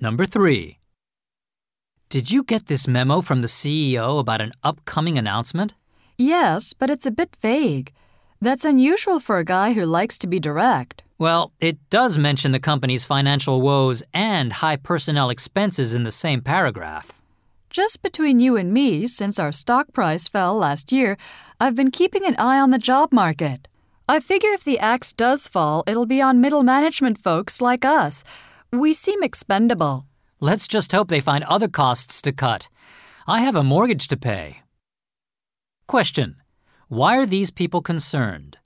Number 3. Did you get this memo from the CEO about an upcoming announcement? Yes, but it's a bit vague. That's unusual for a guy who likes to be direct. Well, it does mention the company's financial woes and high personnel expenses in the same paragraph. Just between you and me, since our stock price fell last year, I've been keeping an eye on the job market. I figure if the axe does fall, it'll be on middle management folks like us. We seem expendable. Let's just hope they find other costs to cut. I have a mortgage to pay. Question: why are these people concerned?